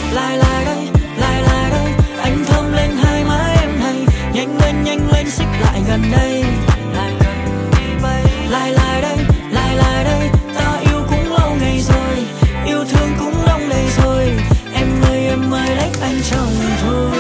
lại là đây, lại là đây, anh thơm lên hai má em này, nhanh lên xích lại gần đây, lại gần đi bay. Lại là đây, lại là đây, ta yêu cũng lâu ngày rồi, yêu thương cũng đông đầy rồi, em ơi lấy anh cho mình thôi.